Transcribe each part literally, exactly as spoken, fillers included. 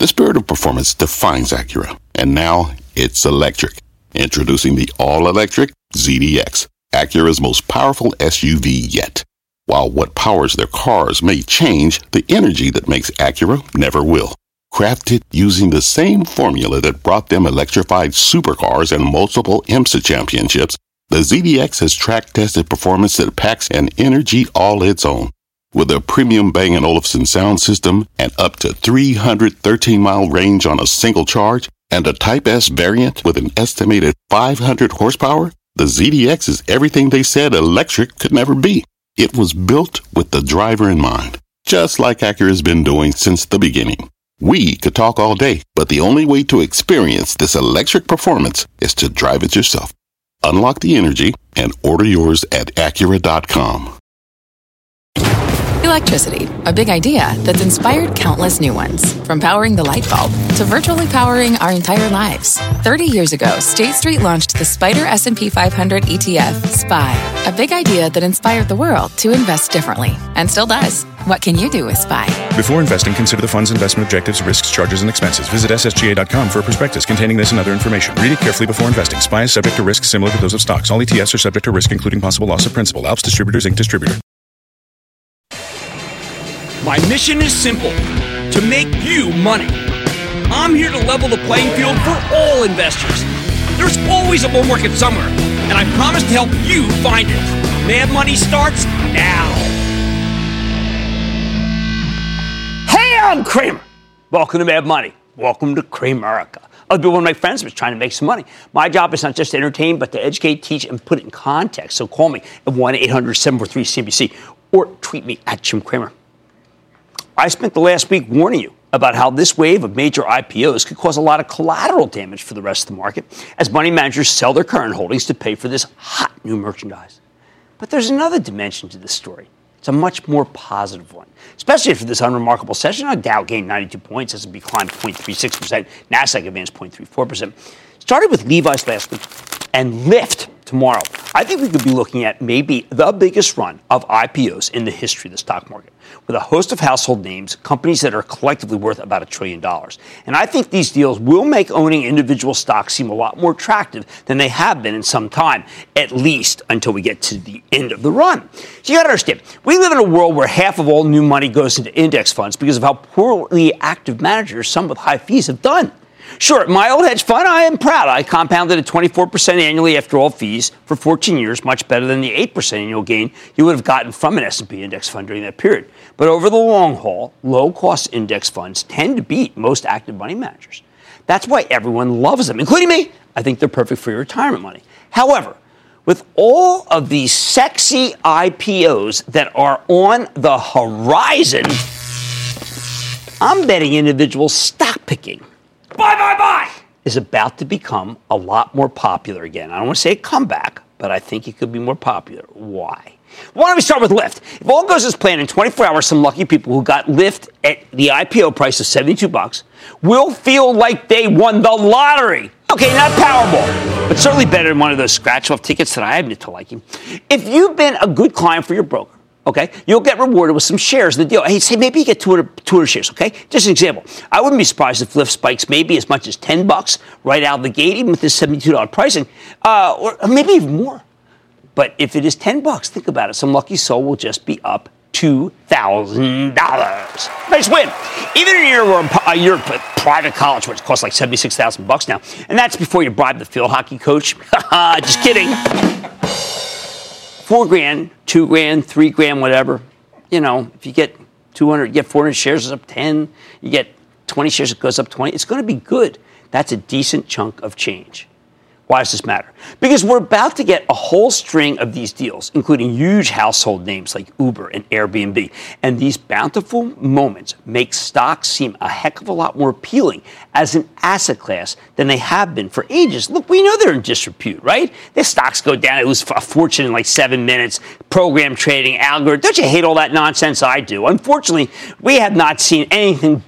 The spirit of performance defines Acura, and now it's electric. Introducing the all-electric Z D X, Acura's most powerful S U V yet. While what powers their cars may change, the energy that makes Acura never will. Crafted using the same formula that brought them electrified supercars and multiple IMSA championships, the Z D X has track-tested performance that packs an energy all its own. With a premium Bang and Olufsen sound system and up to three hundred thirteen mile range on a single charge, and a Type S variant with an estimated five hundred horsepower, the Z D X is everything they said electric could never be. It was built with the driver in mind, just like Acura's been doing since the beginning. We could talk all day, but the only way to experience this electric performance is to drive it yourself. Unlock the energy and order yours at Acura dot com. Electricity, a big idea that's inspired countless new ones. From powering the light bulb to virtually powering our entire lives. thirty years ago, State Street launched the Spider S and P five hundred E T F, S P Y, a big idea that inspired the world to invest differently, and still does. What can you do with S P Y? Before investing, consider the fund's investment objectives, risks, charges, and expenses. Visit S S G A dot com for a prospectus containing this and other information. Read it carefully before investing. S P Y is subject to risks similar to those of stocks. All E T Fs are subject to risk, including possible loss of principal. Alps Distributors, Incorporated. Distributor. My mission is simple, to make you money. I'm here to level the playing field for all investors. There's always a bull market somewhere, and I promise to help you find it. Mad Money starts now. Hey, I'm Kramer. Welcome to Mad Money. Welcome to Kramerica. I'll be one of my friends who's trying to make some money. My job is not just to entertain, but to educate, teach, and put it in context. So call me at one eight hundred seven four three C N B C or tweet me at Jim Cramer. I spent the last week warning you about how this wave of major I P Os could cause a lot of collateral damage for the rest of the market as money managers sell their current holdings to pay for this hot new merchandise. But there's another dimension to this story. It's a much more positive one, especially after this unremarkable session. Our Dow gained ninety-two points, S and P climbed zero point three six percent, NASDAQ advanced zero point three four percent. Started with Levi's last week and Lyft tomorrow. I think we could be looking at maybe the biggest run of I P Os in the history of the stock market, with a host of household names, companies that are collectively worth about a trillion dollars. And I think these deals will make owning individual stocks seem a lot more attractive than they have been in some time, at least until we get to the end of the run. So you got to understand, we live in a world where half of all new money goes into index funds because of how poorly active managers, some with high fees, have done. Sure, my old hedge fund, I am proud. I compounded at twenty-four percent annually after all fees for fourteen years, much better than the eight percent annual gain you would have gotten from an S and P index fund during that period. But over the long haul, low-cost index funds tend to beat most active money managers. That's why everyone loves them, including me. I think they're perfect for your retirement money. However, with all of these sexy I P Os that are on the horizon, I'm betting individual stock picking, buy, buy, buy, is about to become a lot more popular again. I don't want to say a comeback, but I think it could be more popular. Why? Why don't we start with Lyft? If all goes as planned, in twenty-four hours, some lucky people who got Lyft at the I P O price of seventy-two bucks will feel like they won the lottery. Okay, not Powerball, but certainly better than one of those scratch-off tickets that I admit to liking. If you've been a good client for your broker, okay, you'll get rewarded with some shares in the deal. Hey, say maybe you get two hundred, two hundred shares, okay? Just an example. I wouldn't be surprised if Lyft spikes maybe as much as ten bucks right out of the gate, even with this seventy-two dollars pricing, uh, or maybe even more. But if it is ten bucks, think about it. Some lucky soul will just be up two thousand dollars. Nice win. Even in a year where uh, you're a private college, where it costs like seventy-six thousand bucks now, and that's before you bribe the field hockey coach. Just kidding. Four grand, two grand, three grand, whatever. You know, if you get two hundred, you get four hundred shares, it's up ten. You get twenty shares, it goes up twenty. It's going to be good. That's a decent chunk of change. Why does this matter? Because we're about to get a whole string of these deals, including huge household names like Uber and Airbnb. And these bountiful moments make stocks seem a heck of a lot more appealing as an asset class than they have been for ages. Look, we know they're in disrepute, right? Their stocks go down. It was a fortune in like seven minutes. Program trading, algorithm. Don't you hate all that nonsense? I do. Unfortunately, we have not seen anything but that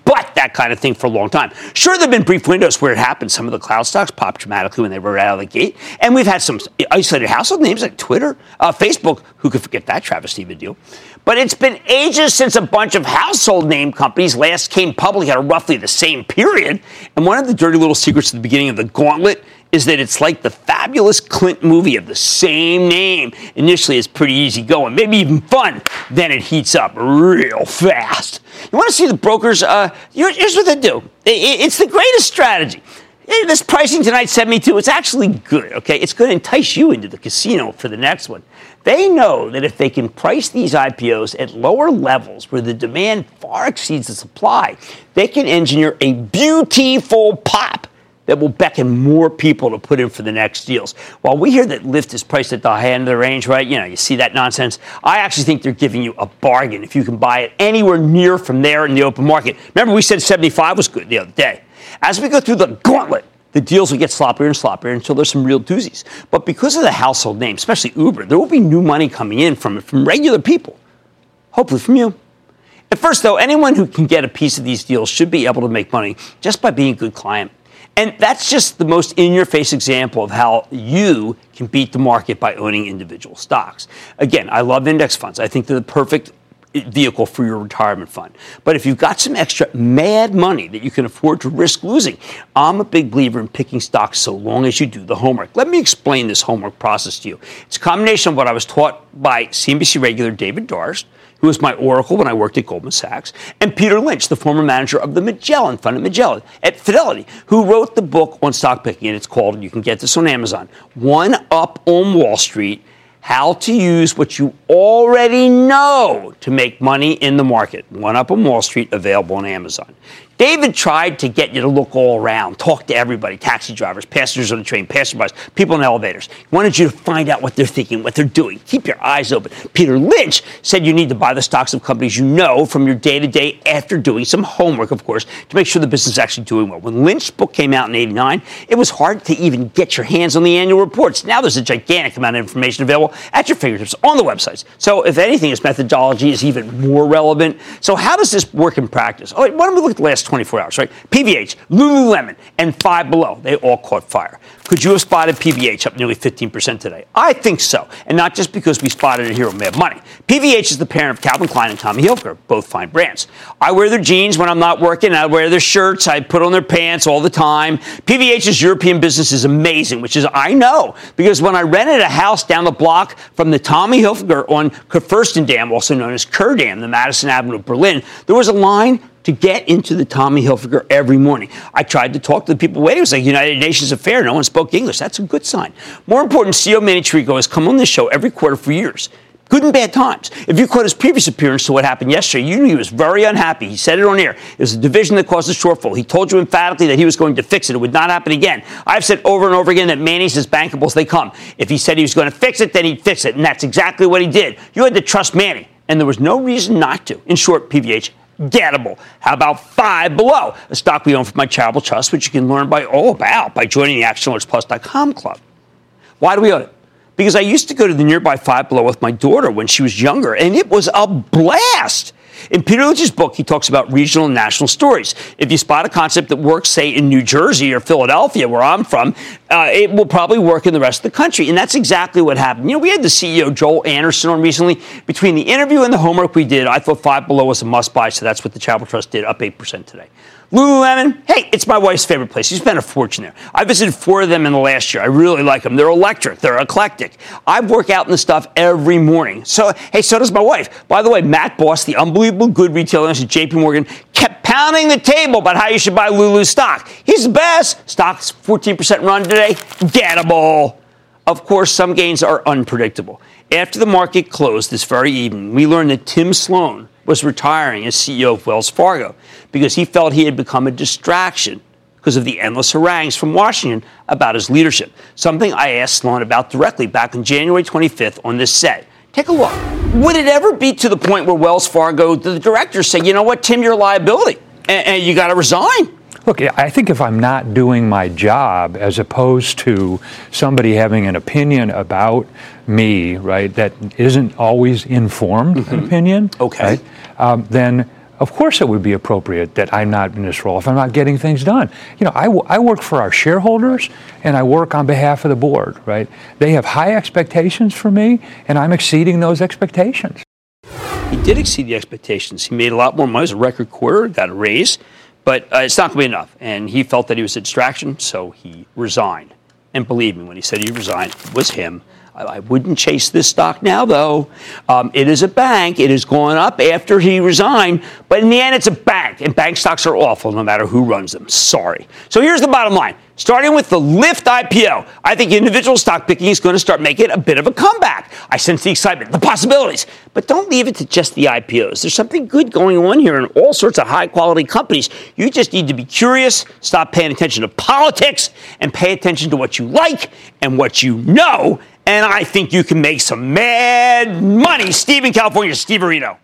that kind of thing for a long time. Sure, there have been brief windows where it happened. Some of the cloud stocks popped dramatically when they were out of the gate. And we've had some isolated household names like Twitter, uh, Facebook, who could forget that Travis Steven deal. But it's been ages since a bunch of household name companies last came public at roughly the same period. And one of the dirty little secrets at the beginning of the gauntlet is that it's like the fabulous Clint movie of the same name. Initially, it's pretty easy going, maybe even fun. Then it heats up real fast. You want to see the brokers? Uh, here's what they do. It's the greatest strategy. This pricing tonight, seventy-two, it's actually good, okay? It's going to entice you into the casino for the next one. They know that if they can price these I P Os at lower levels where the demand far exceeds the supply, they can engineer a beautiful pop that will beckon more people to put in for the next deals. While we hear that Lyft is priced at the high end of the range, right? You know, you see that nonsense. I actually think they're giving you a bargain if you can buy it anywhere near from there in the open market. Remember, we said seventy-five was good the other day. As we go through the gauntlet, the deals will get sloppier and sloppier until there's some real doozies. But because of the household name, especially Uber, there will be new money coming in from from regular people, hopefully from you. At first, though, anyone who can get a piece of these deals should be able to make money just by being a good client. And that's just the most in-your-face example of how you can beat the market by owning individual stocks. Again, I love index funds. I think they're the perfect vehicle for your retirement fund. But if you've got some extra mad money that you can afford to risk losing, I'm a big believer in picking stocks so long as you do the homework. Let me explain this homework process to you. It's a combination of what I was taught by C N B C regular David Darst, who was my oracle when I worked at Goldman Sachs, and Peter Lynch, the former manager of the Magellan Fund at Magellan, at Fidelity, who wrote the book on stock picking, and it's called, you can get this on Amazon, One Up on Wall Street, How to Use What You Already Know to Make Money in the Market. One Up on Wall Street, available on Amazon. David tried to get you to look all around, talk to everybody, taxi drivers, passengers on the train, passerbys, people in elevators. He wanted you to find out what they're thinking, what they're doing. Keep your eyes open. Peter Lynch said you need to buy the stocks of companies you know from your day-to-day after doing some homework, of course, to make sure the business is actually doing well. When Lynch's book came out in eighty-nine, it was hard to even get your hands on the annual reports. Now there's a gigantic amount of information available at your fingertips on the websites. So if anything, his methodology is even more relevant. So how does this work in practice? Oh, wait, why don't we look at the last twenty-four hours, right? P V H, Lululemon, and Five Below, they all caught fire. Could you have spotted P V H up nearly fifteen percent today? I think so, and not just because we spotted it here on Mad Money. P V H is the parent of Calvin Klein and Tommy Hilfiger, both fine brands. I wear their jeans when I'm not working. I wear their shirts. I put on their pants all the time. P V H's European business is amazing, which is, I know, because when I rented a house down the block from the Tommy Hilfiger on Kurfürstendamm, also known as Kurdam, the Madison Avenue of Berlin, there was a line to get into the Tommy Hilfiger every morning. I tried to talk to the people waiting. It was like United Nations Affair. No one spoke English. That's a good sign. More important, C E O Manny Chirico has come on this show every quarter for years. Good and bad times. If you caught his previous appearance to what happened yesterday, you knew he was very unhappy. He said it on air. It was a division that caused a shortfall. He told you emphatically that he was going to fix it. It would not happen again. I've said over and over again that Manny's as bankable as they come. If he said he was going to fix it, then he'd fix it. And that's exactly what he did. You had to trust Manny. And there was no reason not to. In short, P V H, gettable. How about Five Below, a stock we own from my charitable trust, which you can learn by all about by joining the action alerts plus dot com club. Why do we own it? Because I used to go to the nearby Five Below with my daughter when she was younger, and it was a blast. In Peter Lynch's book, he talks about regional and national stories. If you spot a concept that works, say, in New Jersey or Philadelphia, where I'm from, uh, it will probably work in the rest of the country. And that's exactly what happened. You know, we had the C E O, Joel Anderson, on recently. Between the interview and the homework we did, I thought Five Below was a must-buy, so that's what the Charitable Trust did, up eight percent today. Lululemon, hey, it's my wife's favorite place. She spent a fortune there. I visited four of them in the last year. I really like them. They're electric. They're eclectic. I work out in the stuff every morning. So, hey, so does my wife. By the way, Matt Boss, the unbelievable good retailer at J P Morgan, kept pounding the table about how you should buy Lulu stock. He's the best. Stock's fourteen percent run today. Gettable. Of course, some gains are unpredictable. After the market closed this very evening, we learned that Tim Sloan was retiring as C E O of Wells Fargo because he felt he had become a distraction because of the endless harangues from Washington about his leadership, something I asked Sloan about directly back on January twenty-fifth on this set. Take a look. Would it ever be to the point where Wells Fargo, the directors say, you know what, Tim, you're a liability, and, and you got to resign? Look, I think if I'm not doing my job, as opposed to somebody having an opinion about me, right, that isn't always informed mm-hmm. an opinion, okay, right, um, then of course it would be appropriate that I'm not in this role if I'm not getting things done. You know, I, w- I work for our shareholders and I work on behalf of the board, right? They have high expectations for me and I'm exceeding those expectations. He did exceed the expectations. He made a lot more money. It was a record quarter, got a raise, but uh, it's not going to be enough. And he felt that he was a distraction, so he resigned. And believe me, when he said he resigned, it was him. I wouldn't chase this stock now, though. Um, it is a bank. It is going up after he resigned. But in the end, it's a bank. And bank stocks are awful no matter who runs them. Sorry. So here's the bottom line. Starting with the Lyft I P O, I think individual stock picking is going to start making a bit of a comeback. I sense the excitement, the possibilities. But don't leave it to just the I P Os. There's something good going on here in all sorts of high-quality companies. You just need to be curious, stop paying attention to politics, and pay attention to what you like and what you know. And I think you can make some mad money. Steve in California, Steve Arino.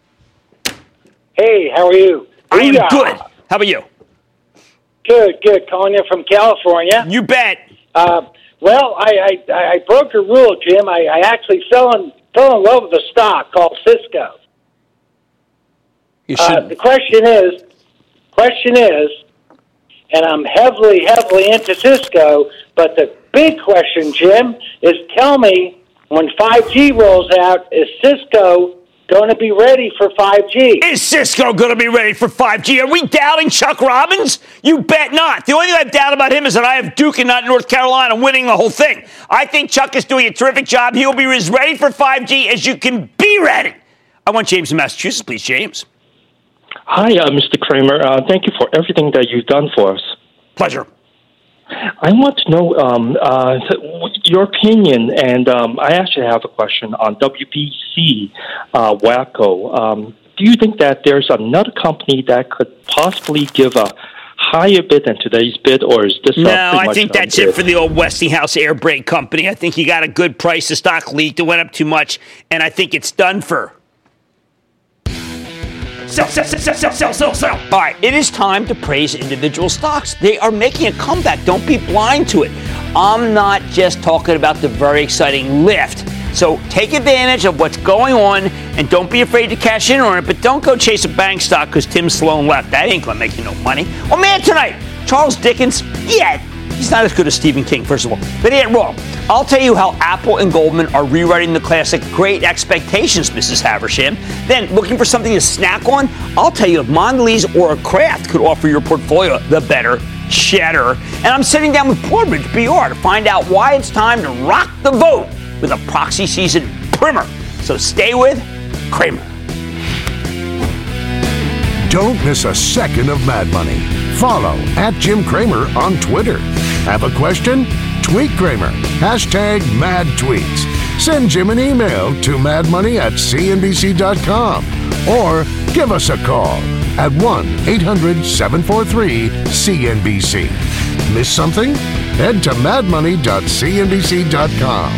Hey, how are you? I am Booyah. good. How about you? Good, good. Calling you from California. You bet. Uh, well, I, I, I broke a rule, Jim. I, I actually fell in, fell in love with a stock called Cisco. You should. Uh, the question is, question is, and I'm heavily, heavily into Cisco, but the big question, Jim, is tell me, when five G rolls out, is Cisco going to be ready for five G? Is Cisco going to be ready for five G? Are we doubting Chuck Robbins? You bet not. The only thing I doubt about him is that I have Duke and not North Carolina winning the whole thing. I think Chuck is doing a terrific job. He will be as ready for five G as you can be ready. I want James in Massachusetts, please, James. Hi, uh, Mister Cramer. Uh, thank you for everything that you've done for us. Pleasure. I want to know um, uh, your opinion, and um, I actually have a question on W P C, uh, Wacko. Um, do you think that there's another company that could possibly give a higher bid than today's bid, or is this? No, uh, I think that's bid? it for the old Westinghouse air brake company. I think he got a good price. The stock leaked. It went up too much, and I think it's done for. Sell, sell, sell, sell, sell, sell, sell. All right, it is time to praise individual stocks. They are making a comeback. Don't be blind to it. I'm not just talking about the very exciting Lyft. So take advantage of what's going on and don't be afraid to cash in on it, but don't go chase a bank stock because Tim Sloan left. That ain't going to make you no money. Oh, man, tonight, Charles Dickens, yeah, he's not as good as Stephen King, first of all, but he ain't wrong. I'll tell you how Apple and Goldman are rewriting the classic Great Expectations, Missus Haversham. Then, looking for something to snack on? I'll tell you if Mondelez or Kraft could offer your portfolio the better cheddar. And I'm sitting down with Broadridge B R to find out why it's time to rock the vote with a proxy season primer. So stay with Cramer. Don't miss a second of Mad Money. Follow at Jim Cramer on Twitter. Have a question? Tweet Cramer. Hashtag Mad Tweets. Send Jim an email to madmoney at c n b c dot com or give us a call at one eight hundred seven four three C N B C. Miss something? Head to mad money dot c n b c dot com.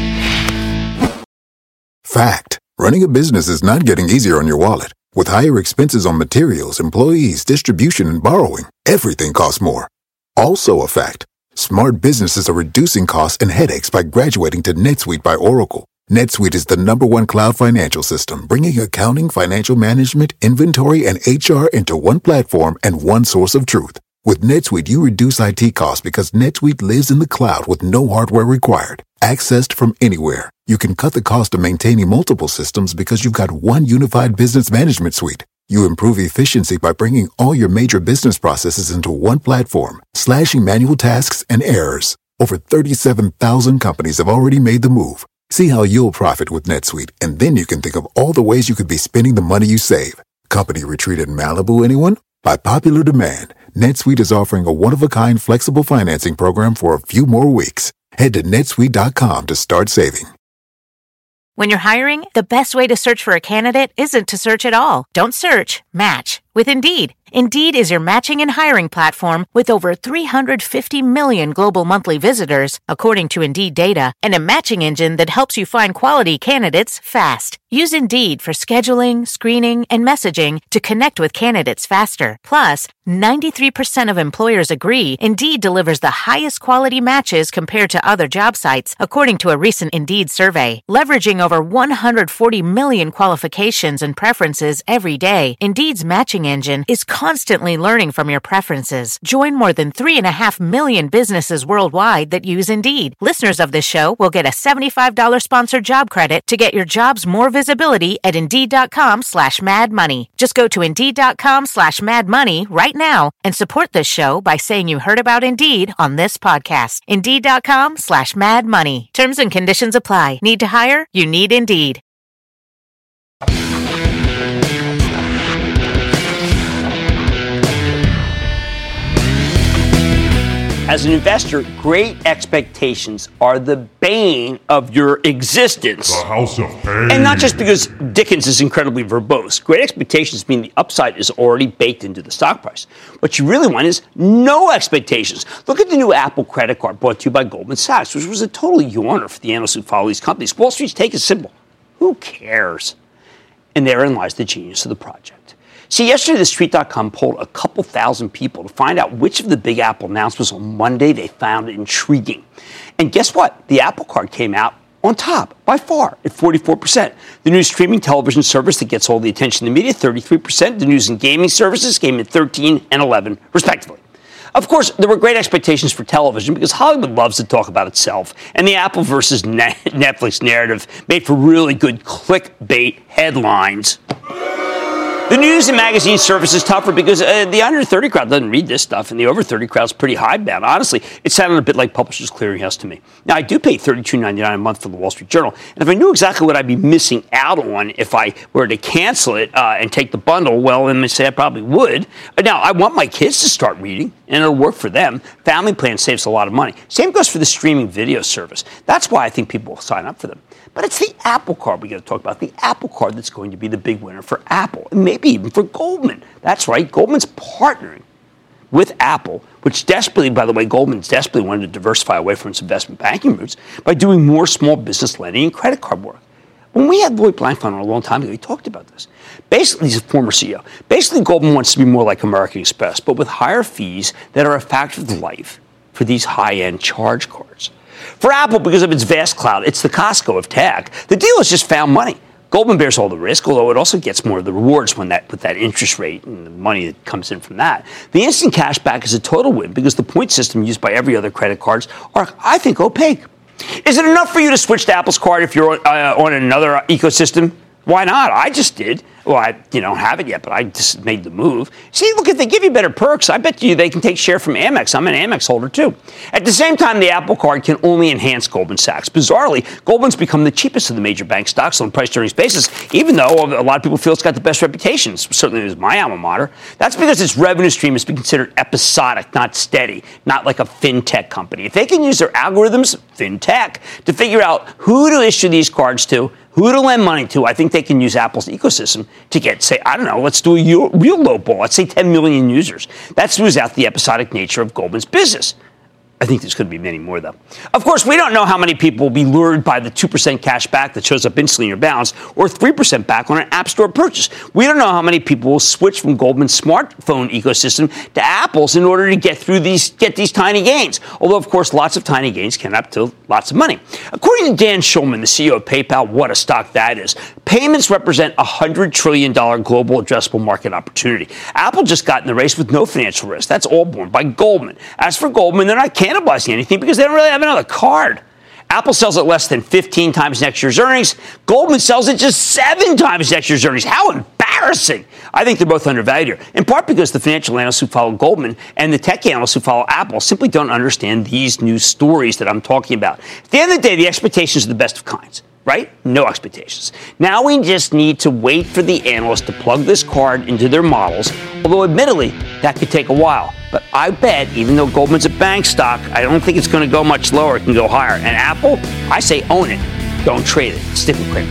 Fact. Running a business is not getting easier on your wallet. With higher expenses on materials, employees, distribution, and borrowing, everything costs more. Also a fact. Smart businesses are reducing costs and headaches by graduating to NetSuite by Oracle. NetSuite is the number one cloud financial system, bringing accounting, financial management, inventory, and H R into one platform and one source of truth. With NetSuite, you reduce I T costs because NetSuite lives in the cloud with no hardware required. Accessed from anywhere, you can cut the cost of maintaining multiple systems because you've got one unified business management suite. You improve efficiency by bringing all your major business processes into one platform, slashing manual tasks and errors. Over thirty-seven thousand companies have already made the move. See how you'll profit with NetSuite, and then you can think of all the ways you could be spending the money you save. Company retreat in Malibu, anyone? By popular demand, NetSuite is offering a one-of-a-kind flexible financing program for a few more weeks. Head to netsuite dot com to start saving. When you're hiring, the best way to search for a candidate isn't to search at all. Don't search, match with Indeed. Indeed is your matching and hiring platform with over three hundred fifty million global monthly visitors, according to Indeed data, and a matching engine that helps you find quality candidates fast. Use Indeed for scheduling, screening, and messaging to connect with candidates faster. Plus, ninety-three percent of employers agree Indeed delivers the highest quality matches compared to other job sites, according to a recent Indeed survey. Leveraging over one hundred forty million qualifications and preferences every day, Indeed's matching engine is constantly learning from your preferences. Join more than three and a half million businesses worldwide that use Indeed. Listeners of this show will get a seventy-five dollars sponsored job credit to get your jobs more visibility at Indeed.com slash Mad Money. Just go to Indeed.com slash Mad Money right now and support this show by saying you heard about Indeed on this podcast. Indeed.com slash Mad Money. Terms and conditions apply. Need to hire? You need Indeed. As an investor, great expectations are the bane of your existence. The house of pain. And not just because Dickens is incredibly verbose. Great expectations mean the upside is already baked into the stock price. What you really want is no expectations. Look at the new Apple credit card brought to you by Goldman Sachs, which was a total yawner for the analysts who follow these companies. Wall Street's take is simple. Who cares? And therein lies the genius of the project. See, yesterday, the Street dot com polled a couple thousand people to find out which of the big Apple announcements on Monday they found intriguing. And guess what? The Apple Card came out on top, by far, at forty-four percent. The new streaming television service that gets all the attention in the media, thirty-three percent. The news and gaming services came in thirteen and eleven, respectively. Of course, there were great expectations for television because Hollywood loves to talk about itself, and the Apple versus Netflix narrative made for really good clickbait headlines. The news and magazine service is tougher because uh, the under thirty crowd doesn't read this stuff, and the over thirty crowd is pretty hidebound. Honestly, it sounded a bit like Publishers Clearinghouse to me. Now, I do pay thirty-two ninety-nine a month for the Wall Street Journal, and if I knew exactly what I'd be missing out on if I were to cancel it uh, and take the bundle, well, then I say I probably would. Now, I want my kids to start reading, and it'll work for them. Family Plan saves a lot of money. Same goes for the streaming video service. That's why I think people will sign up for them. But it's the Apple Card we got to talk about, the Apple Card that's going to be the big winner for Apple, and maybe even for Goldman. That's right, Goldman's partnering with Apple, which desperately, by the way, Goldman's desperately wanted to diversify away from its investment banking roots by doing more small business lending and credit card work. When we had Lloyd Blankfein on a long time ago, he talked about this. Basically, he's a former C E O. Basically, Goldman wants to be more like American Express, but with higher fees that are a fact of life for these high-end charge cards. For Apple, because of its vast cloud, it's the Costco of tech. The deal has just found money. Goldman bears all the risk, although it also gets more of the rewards when that with that interest rate and the money that comes in from that. The instant cash back is a total win because the point system used by every other credit cards are, I think, opaque. Is it enough for you to switch to Apple's card if you're uh, on another ecosystem? Why not? I just did. Well, I you know, don't have it yet, but I just made the move. See, look, if they give you better perks, I bet you they can take share from Amex. I'm an Amex holder, too. At the same time, the Apple Card can only enhance Goldman Sachs. Bizarrely, Goldman's become the cheapest of the major bank stocks on price-to-earnings basis, even though a lot of people feel it's got the best reputation. Certainly, it is my alma mater. That's because its revenue stream has been considered episodic, not steady, not like a fintech company. If they can use their algorithms, fintech, to figure out who to issue these cards to, who to lend money to, I think they can use Apple's ecosystem to get, say, I don't know, let's do a real low ball. Let's say ten million users. That smooths out the episodic nature of Goldman's business. I think there's going to be many more, though. Of course, we don't know how many people will be lured by the two percent cash back that shows up instantly in your balance or three percent back on an App Store purchase. We don't know how many people will switch from Goldman's smartphone ecosystem to Apple's in order to get through these, get these tiny gains. Although, of course, lots of tiny gains can add up to lots of money. According to Dan Schulman, the C E O of PayPal, what a stock that is. Payments represent a one hundred trillion dollars global addressable market opportunity. Apple just got in the race with no financial risk. That's all borne by Goldman. As for Goldman, they're not cannibalizing anything because they don't really have another card. Apple sells it less than fifteen times next year's earnings. Goldman sells it just seven times next year's earnings. How embarrassing. I think they're both undervalued here, in part because the financial analysts who follow Goldman and the tech analysts who follow Apple simply don't understand these new stories that I'm talking about. At the end of the day, the expectations are the best of kinds. Right? No expectations. Now we just need to wait for the analysts to plug this card into their models, although admittedly, that could take a while. But I bet, even though Goldman's a bank stock, I don't think it's going to go much lower. It can go higher. And Apple, I say own it. Don't trade it. Stick with Cramer.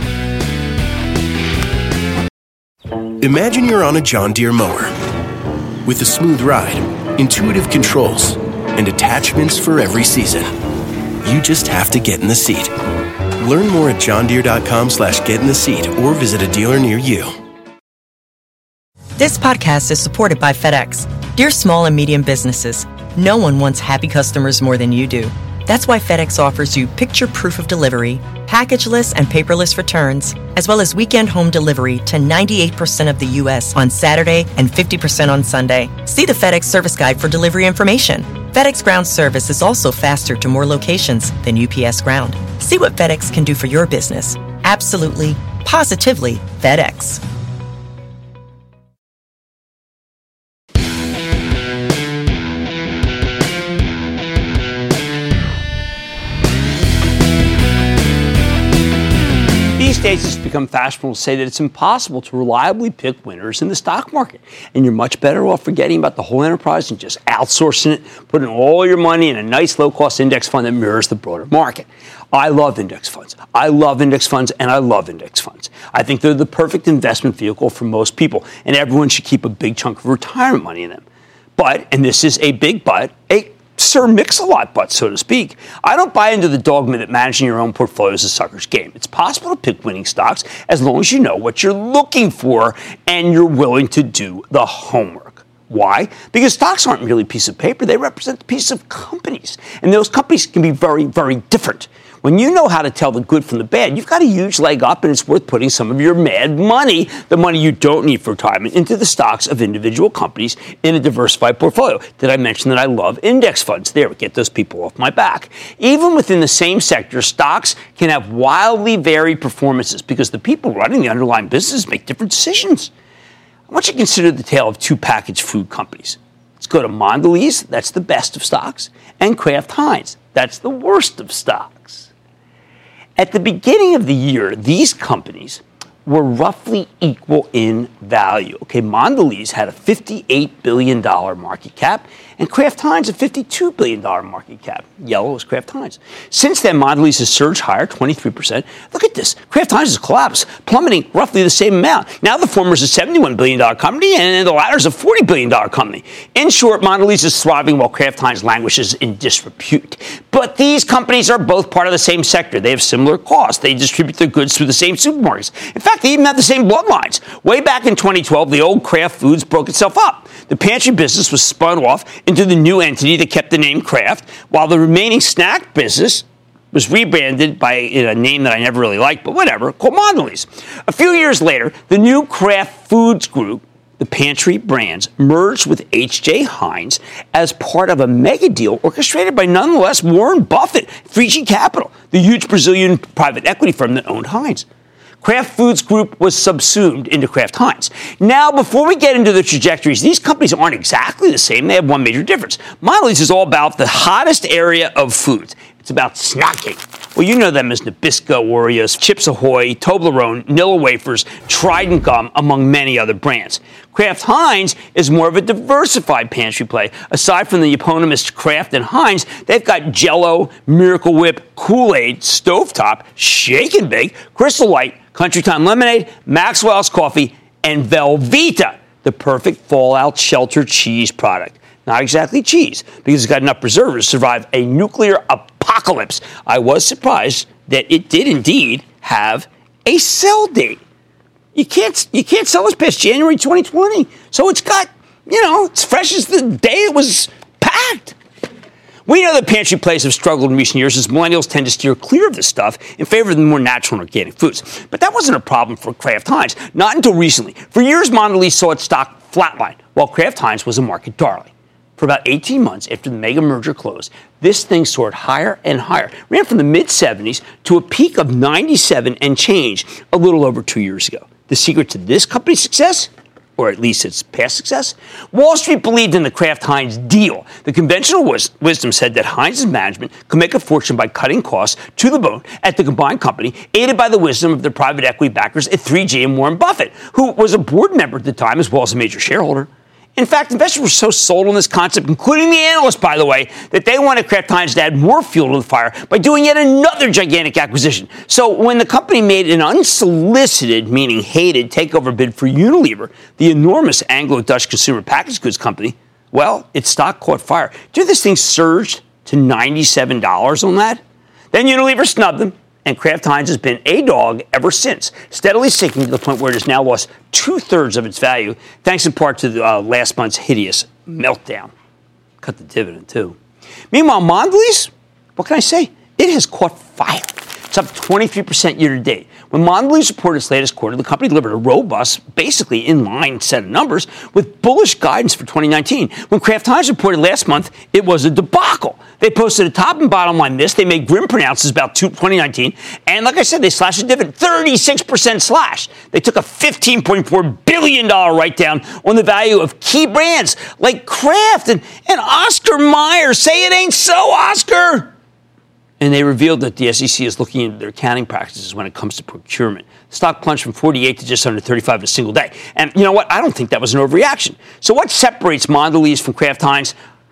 Imagine you're on a John Deere mower with a smooth ride, intuitive controls, and attachments for every season. You just have to get in the seat. Learn more at johndeere.com slash get in the seat or visit a dealer near you. This podcast is supported by FedEx. Dear small and medium businesses, no one wants happy customers more than you do. That's why FedEx offers you picture proof of delivery, packageless and paperless returns, as well as weekend home delivery to ninety-eight percent of the U S on Saturday and fifty percent on Sunday. See the FedEx service guide for delivery information. FedEx Ground service is also faster to more locations than U P S Ground. See what FedEx can do for your business. Absolutely, positively FedEx. These days, it's become fashionable to say that it's impossible to reliably pick winners in the stock market. And you're much better off forgetting about the whole enterprise and just outsourcing it, putting all your money in a nice low-cost index fund that mirrors the broader market. I love index funds. I love index funds, and I love index funds. I think they're the perfect investment vehicle for most people, and everyone should keep a big chunk of retirement money in them. But, and this is a big but, a Sir Mix-a-Lot but, so to speak, I don't buy into the dogma that managing your own portfolio is a sucker's game. It's possible to pick winning stocks as long as you know what you're looking for and you're willing to do the homework. Why? Because stocks aren't merely a piece of paper. They represent a piece of companies. And those companies can be very, very different. When you know how to tell the good from the bad, you've got a huge leg up, and it's worth putting some of your mad money, the money you don't need for retirement, into the stocks of individual companies in a diversified portfolio. Did I mention that I love index funds? There, get those people off my back. Even within the same sector, stocks can have wildly varied performances because the people running the underlying businesses make different decisions. I want you to consider the tale of two packaged food companies. Let's go to Mondelez, that's the best of stocks, and Kraft Heinz, that's the worst of stocks. At the beginning of the year, these companies were roughly equal in value. Okay, Mondelez had a fifty-eight billion dollars market cap, and Kraft Heinz a fifty-two billion dollars market cap. Yellow is Kraft Heinz. Since then, Mondelez has surged higher, twenty-three percent. Look at this. Kraft Heinz has collapsed, plummeting roughly the same amount. Now the former is a seventy-one billion dollars company, and the latter is a forty billion dollars company. In short, Mondelez is thriving while Kraft Heinz languishes in disrepute. But these companies are both part of the same sector. They have similar costs. They distribute their goods through the same supermarkets. In fact, they even have the same bloodlines. Way back in twenty twelve, the old Kraft Foods broke itself up. The pantry business was spun off into the new entity that kept the name Kraft, while the remaining snack business was rebranded by a name that I never really liked, but whatever, called Mondelez. A few years later, the new Kraft Foods Group, the pantry brands, merged with H J. Heinz as part of a mega deal orchestrated by nonetheless Warren Buffett, three G Capital, the huge Brazilian private equity firm that owned Heinz. Kraft Foods Group was subsumed into Kraft Heinz. Now, before we get into the trajectories, these companies aren't exactly the same. They have one major difference. Mondelez is all about the hottest area of foods. It's about snacking. Well, you know them as Nabisco Oreos, Chips Ahoy, Toblerone, Nilla Wafers, Trident Gum, among many other brands. Kraft Heinz is more of a diversified pantry play. Aside from the eponymous Kraft and Heinz, they've got Jell-O, Miracle Whip, Kool-Aid, Stovetop, Shake and Bake, Crystal Light, Country Time Lemonade, Maxwell's Coffee, and Velveeta, the perfect fallout shelter cheese product. Not exactly cheese, because it's got enough preservatives to survive a nuclear apocalypse. I was surprised that it did indeed have a sell date. You can't you can't sell this past January twenty twenty. So it's got, you know, it's fresh as the day it was packed. We know that pantry plays have struggled in recent years as millennials tend to steer clear of this stuff in favor of the more natural and organic foods. But that wasn't a problem for Kraft Heinz, not until recently. For years, Mondelez saw its stock flatline, while Kraft Heinz was a market darling. For about eighteen months after the mega merger closed, this thing soared higher and higher, ran from the mid-seventies to a peak of ninety-seven and change a little over two years ago. The secret to this company's success? Or at least its past success? Wall Street believed in the Kraft Heinz deal. The conventional wis- wisdom said that Heinz's management could make a fortune by cutting costs to the bone at the combined company, aided by the wisdom of their private equity backers at three G and Warren Buffett, who was a board member at the time as well as a major shareholder. In fact, investors were so sold on this concept, including the analysts, by the way, that they wanted Kraft Heinz to add more fuel to the fire by doing yet another gigantic acquisition. So when the company made an unsolicited, meaning hated, takeover bid for Unilever, the enormous Anglo-Dutch consumer packaged goods company, well, its stock caught fire. Do you know this thing surged to ninety-seven dollars on that? Then Unilever snubbed them, and Kraft Heinz has been a dog ever since, steadily sinking to the point where it has now lost two-thirds of its value, thanks in part to the, uh, last month's hideous meltdown. Cut the dividend, too. Meanwhile, Mondelez, what can I say? It has caught fire. It's up twenty-three percent year to date. When Mondelez reported its latest quarter, the company delivered a robust, basically in-line set of numbers with bullish guidance for twenty nineteen. When Kraft Heinz reported last month, it was a debacle. They posted a top and bottom line miss. They made grim pronouncements about twenty nineteen. And like I said, they slashed the dividend, thirty-six percent slash. They took a fifteen point four billion dollars write-down on the value of key brands like Kraft and, and Oscar Mayer. Say it ain't so, Oscar! And they revealed that the S E C is looking into their accounting practices when it comes to procurement. The stock plunged from forty-eight to just under thirty-five in a single day. And you know what? I don't think that was an overreaction. So what separates Mondelez from Kraft Heinz?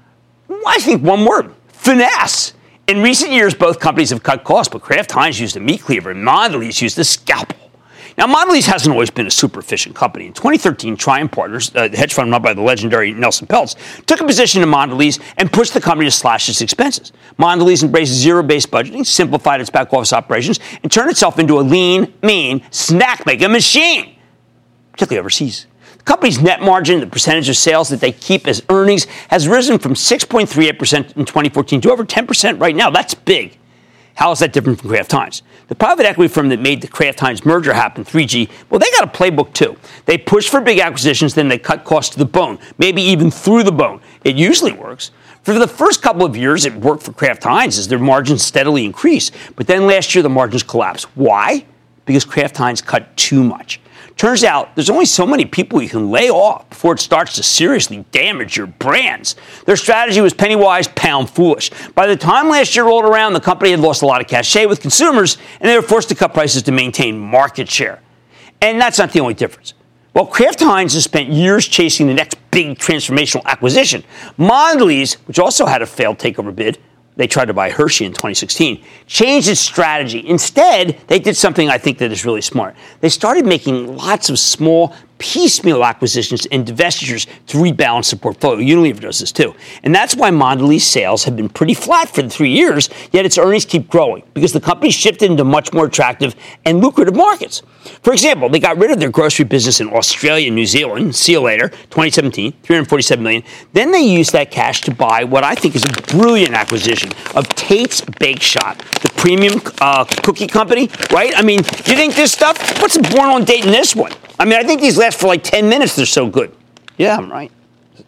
I think one word, finesse. In recent years, both companies have cut costs, but Kraft Heinz used a meat cleaver and Mondelez used a scalpel. Now, Mondelez hasn't always been a super efficient company. In twenty thirteen, Triumph Partners, a hedge fund run by the legendary Nelson Peltz, took a position in Mondelez and pushed the company to slash its expenses. Mondelez embraced zero-based budgeting, simplified its back-office operations, and turned itself into a lean, mean, snack-making machine, particularly overseas. The company's net margin, the percentage of sales that they keep as earnings, has risen from six point three eight percent in twenty fourteen to over ten percent right now. That's big. How is that different from Kraft Heinz? The private equity firm that made the Kraft Heinz merger happen, three G, well, they got a playbook too. They push for big acquisitions, then they cut costs to the bone, maybe even through the bone. It usually works. For the first couple of years, it worked for Kraft Heinz as their margins steadily increased. But then last year, the margins collapsed. Why? Because Kraft Heinz cut too much. Turns out there's only so many people you can lay off before it starts to seriously damage your brands. Their strategy was penny wise, pound foolish. By the time last year rolled around, the company had lost a lot of cachet with consumers, and they were forced to cut prices to maintain market share. And that's not the only difference. While Kraft Heinz has spent years chasing the next big transformational acquisition, Mondelez, which also had a failed takeover bid, they tried to buy Hershey in twenty sixteen, changed its strategy. Instead, they did something I think that is really smart. They started making lots of small piecemeal acquisitions and divestitures to rebalance the portfolio. Unilever does this too. And that's why Mondelez sales have been pretty flat for the three years, yet its earnings keep growing because the company shifted into much more attractive and lucrative markets. For example, they got rid of their grocery business in Australia and New Zealand. See you later, twenty seventeen, three hundred forty-seven million dollars. Then they used that cash to buy what I think is a brilliant acquisition of Tate's Bake Shop, the premium uh, cookie company, right? I mean, you think this stuff, what's born on date in this one? I mean, I think these last for like ten minutes. They're so good. Yeah, I'm right.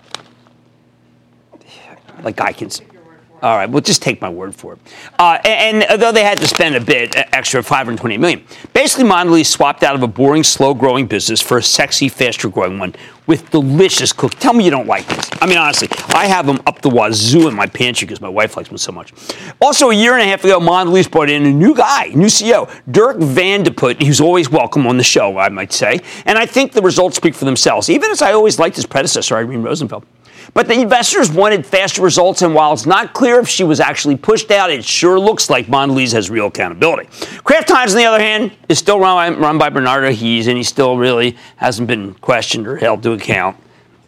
Like I can. All right, well, just take my word for it. Uh, and, and though they had to spend a bit extra, five hundred twenty million dollars, basically Mondelez swapped out of a boring, slow-growing business for a sexy, faster-growing one with delicious cookies. Tell me you don't like this. I mean, honestly, I have them up the wazoo in my pantry because my wife likes them so much. Also, a year and a half ago, Mondelez brought in a new guy, new C E O, Dirk Van de Put. He's always welcome on the show, I might say. And I think the results speak for themselves, even as I always liked his predecessor, Irene Rosenfeld. But the investors wanted faster results, and while it's not clear if she was actually pushed out, it sure looks like Mondelez has real accountability. Kraft Heinz, on the other hand, is still run by, run by Bernardo Hees, and he still really hasn't been questioned or held to account.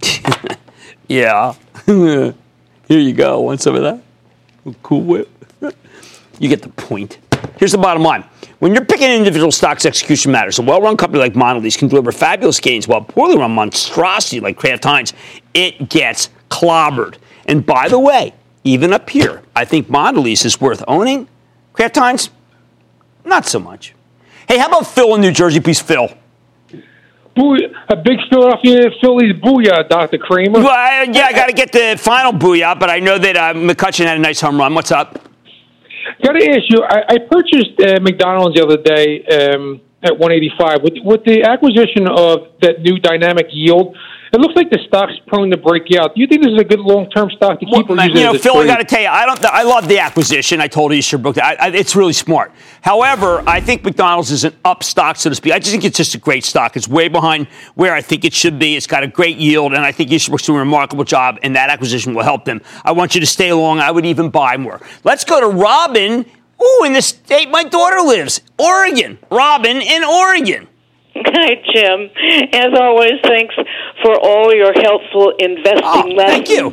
Yeah. Here you go. Want some of that? Cool Whip. You get the point. Here's the bottom line. When you're picking individual stocks, execution matters. A well-run company like Mondelez can deliver fabulous gains, while a poorly run monstrosity like Kraft Heinz, it gets clobbered. And by the way, even up here, I think Mondelez is worth owning. Kraft Heinz, not so much. Hey, how about Phil in New Jersey, please, Phil? A big Philadelphia Phillies booyah, Doctor Kramer. Well, I, yeah, I got to get the final booyah, but I know that uh, McCutchen had a nice home run. What's up? Got to ask you, I, I purchased uh, McDonald's the other day um, at one eighty-five. With, with the acquisition of that new dynamic yield, it looks like the stock's prone to break out. Do you think this is a good long-term stock to keep? Well, man, you know, Phil, I got to tell you, I don't. I love the acquisition. I told Easterbrook that I, I, it's really smart. However, I think McDonald's is an up stock, so to speak. I just think it's just a great stock. It's way behind where I think it should be. It's got a great yield, and I think Easterbrook's doing a remarkable job, and that acquisition will help them. I want you to stay along. I would even buy more. Let's go to Robin. Ooh, in the state my daughter lives, Oregon. Robin in Oregon. Hi, Jim. As always, thanks for all your helpful investing oh, lessons. Thank you.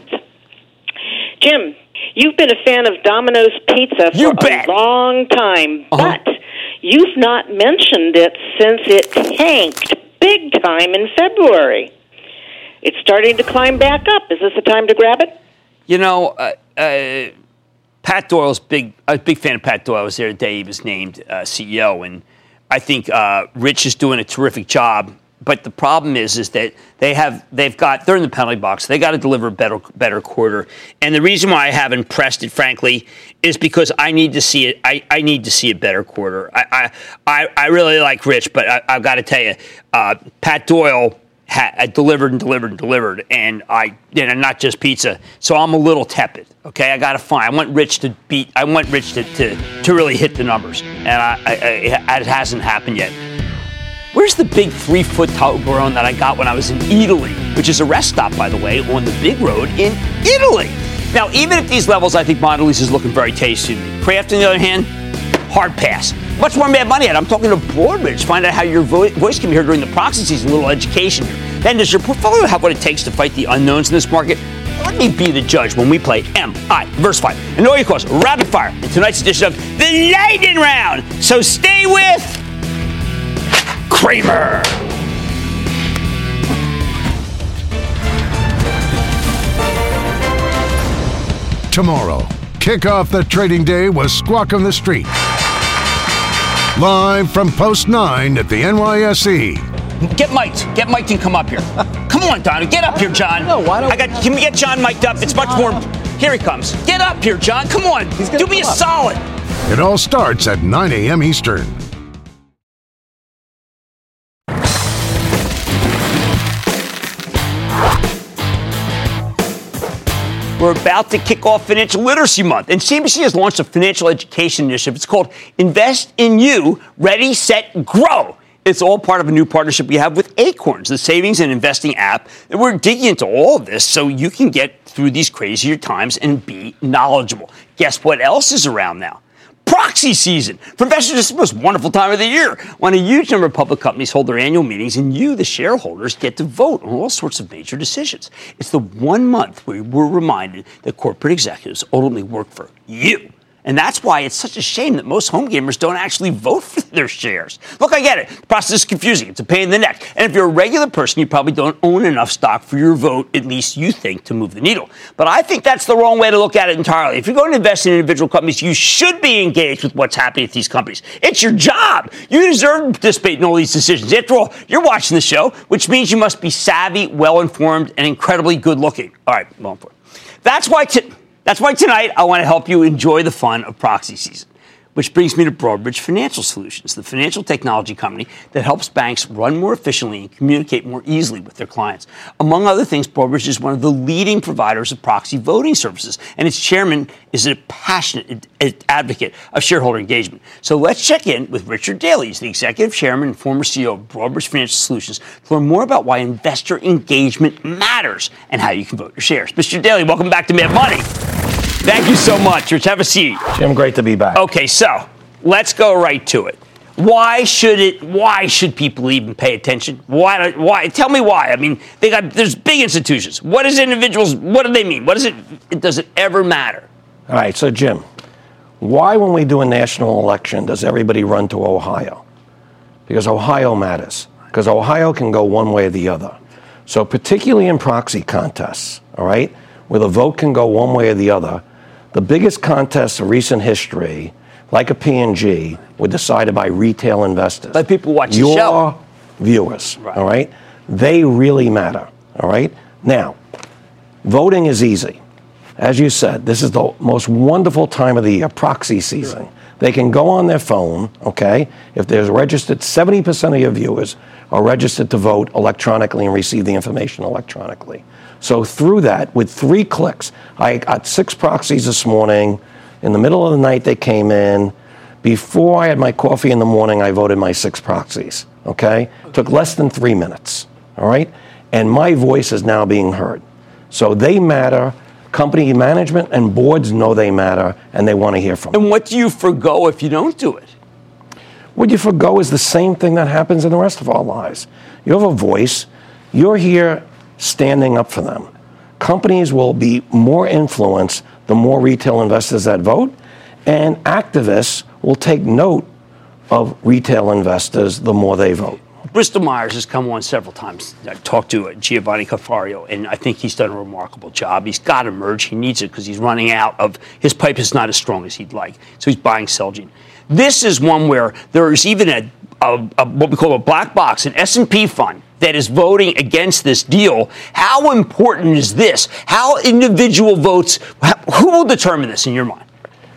Jim, you've been a fan of Domino's Pizza for you bet. a long time, uh-huh. but You've not mentioned it since it tanked big time in February. It's starting to climb back up. Is this the time to grab it? You know, uh, uh, Pat Doyle's big. I was a big fan of Pat Doyle. I was there the day he was named uh, C E O, and I think uh, Rich is doing a terrific job. But the problem is, is that they have, they've got, they're in the penalty box. They got to deliver a better, better quarter. And the reason why I haven't pressed it, frankly, is because I need to see it. I, I need to see a better quarter. I, I, I really like Rich, but I, I've got to tell you, uh, Pat Doyle had delivered and delivered and delivered, and I, you know, not just pizza. So I'm a little tepid. Okay, I got to find. I want Rich to beat. I want Rich to to, to really hit the numbers, and I, I, I, it hasn't happened yet. Where's the big three-foot Toblerone that I got when I was in Italy, which is a rest stop, by the way, on the big road in Italy? Now, even at these levels, I think Mondelez is looking very tasty. Kraft, on the other hand, hard pass. Much more Mad Money at. I'm talking to Broadridge. Find out how your vo- voice can be heard during the proxy season. A little education here. Then, does your portfolio have what it takes to fight the unknowns in this market? Let me be the judge when we play M I Diversified. And know your course, rapid fire in tonight's edition of the Lightning Round. So stay with Cramer. Tomorrow, kick off the trading day with Squawk on the Street. Live from Post nine at the N Y S E. Get mic'd. Get mic'd and come up here. Come on, Don. Get up here, John. No, why don't I got? Can we get John mic'd up? It's much more. Here he comes. Get up here, John. Come on. Do me a solid. It all starts at nine a.m. Eastern. We're about to kick off Financial Literacy Month, and C N B C has launched a financial education initiative. It's called Invest in You, Ready, Set, Grow. It's all part of a new partnership we have with Acorns, the savings and investing app. And we're digging into all of this so you can get through these crazier times and be knowledgeable. Guess what else is around now? Proxy season. For investors, it's the most wonderful time of the year when a huge number of public companies hold their annual meetings and you, the shareholders, get to vote on all sorts of major decisions. It's the one month where we're reminded that corporate executives ultimately work for you. And that's why it's such a shame that most home gamers don't actually vote for their shares. Look, I get it. The process is confusing. It's a pain in the neck. And if you're a regular person, you probably don't own enough stock for your vote, at least you think, to move the needle. But I think that's the wrong way to look at it entirely. If you're going to invest in individual companies, you should be engaged with what's happening at these companies. It's your job. You deserve to participate in all these decisions. After all, you're watching the show, which means you must be savvy, well-informed, and incredibly good-looking. All right, well-informed. That's why... T- That's why tonight I want to help you enjoy the fun of proxy season, which brings me to Broadridge Financial Solutions, the financial technology company that helps banks run more efficiently and communicate more easily with their clients. Among other things, Broadridge is one of the leading providers of proxy voting services, and its chairman is a passionate advocate of shareholder engagement. So let's check in with Richard Daly. He's the executive chairman and former C E O of Broadridge Financial Solutions to learn more about why investor engagement matters and how you can vote your shares. Mister Daly, welcome back to Mad Money. Thank you so much, Rich. Have a seat. Jim, great to be back. Okay, so let's go right to it. Why should it? Why should people even pay attention? Why? Why? Tell me why. I mean, they got there's big institutions. What is individuals? What do they mean? What is it? Does it ever matter? All right, so Jim, why when we do a national election does everybody run to Ohio? Because Ohio matters. Because Ohio can go one way or the other. So particularly in proxy contests, all right, where the vote can go one way or the other, the biggest contests of recent history, like a P and G, were decided by retail investors. Like people watch the Your show. viewers, right. all right? They really matter, all right? Now, voting is easy. As you said, this is the most wonderful time of the year, proxy season. Sure. They can go on their phone, okay? If there's registered, seventy percent of your viewers are registered to vote electronically and receive the information electronically. So through that, with three clicks, I got six proxies this morning. In the middle of the night, they came in. Before I had my coffee in the morning, I voted my six proxies, okay? okay. Took less than three minutes, all right? And my voice is now being heard. So they matter. Company management and boards know they matter, and they want to hear from them. And what do you forgo if you don't do it? What you forgo is the same thing that happens in the rest of our lives. You have a voice. You're here standing up for them. Companies will be more influenced the more retail investors that vote, and activists will take note of retail investors, the more they vote. Bristol Myers has come on several times. I talked to Giovanni Cafario, and I think he's done a remarkable job. He's got to merge. He needs it because he's running out of – his pipe is not as strong as he'd like. So he's buying Celgene. This is one where there is even a, a, a what we call a black box, an S and P fund that is voting against this deal. How important is this? How individual votes – who will determine this in your mind?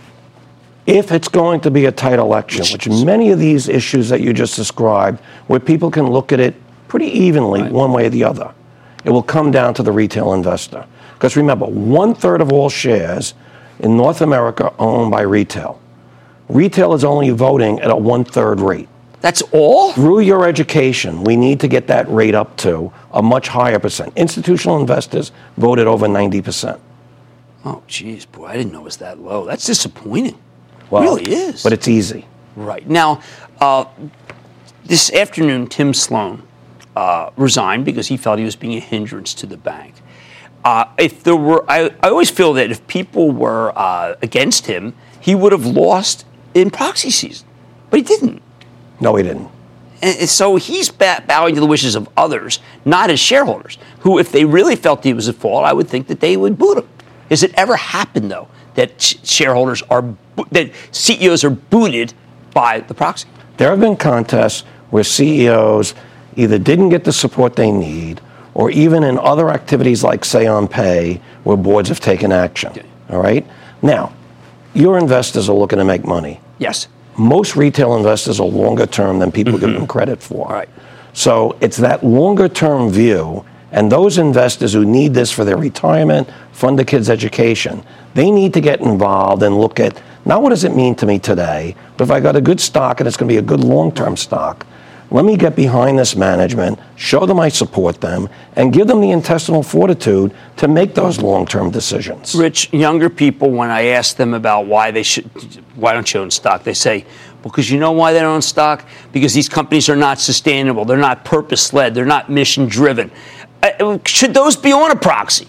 If it's going to be a tight election, which many of these issues that you just described, where people can look at it pretty evenly right. one way or the other, it will come down to the retail investor. Because remember, one-third of all shares in North America are owned by retail. Retail is only voting at a one-third rate. That's all? Through your education, we need to get that rate up to a much higher percent. Institutional investors voted over ninety percent. Oh, geez, boy, I didn't know it was that low. That's disappointing. Well, it really is. But it's easy. Right. Now, uh, this afternoon, Tim Sloan uh, resigned because he felt he was being a hindrance to the bank. Uh, if there were, I, I always feel that if people were uh, against him, he would have lost in proxy season. But he didn't. No, he didn't. And so he's bowing to the wishes of others, not his shareholders, who, if they really felt he was at fault, I would think that they would boot him. Has it ever happened, though, that shareholders are, that C E Os are booted by the proxy? There have been contests where C E Os either didn't get the support they need, or even in other activities like Say on Pay, where boards have taken action. Okay. All right? Now, your investors are looking to make money. Yes. Most retail investors are longer term than people mm-hmm. give them credit for. All right. So it's that longer term view, and those investors who need this for their retirement, fund the kids' education, they need to get involved and look at, not what does it mean to me today, but if I got a good stock and it's going to be a good long-term stock, let me get behind this management, show them I support them, and give them the intestinal fortitude to make those long-term decisions. Rich, younger people, when I ask them about why they should, why don't you own stock, they say, well, because you know why they don't own stock? Because these companies are not sustainable, they're not purpose-led, they're not mission-driven. Uh, should those be on a proxy?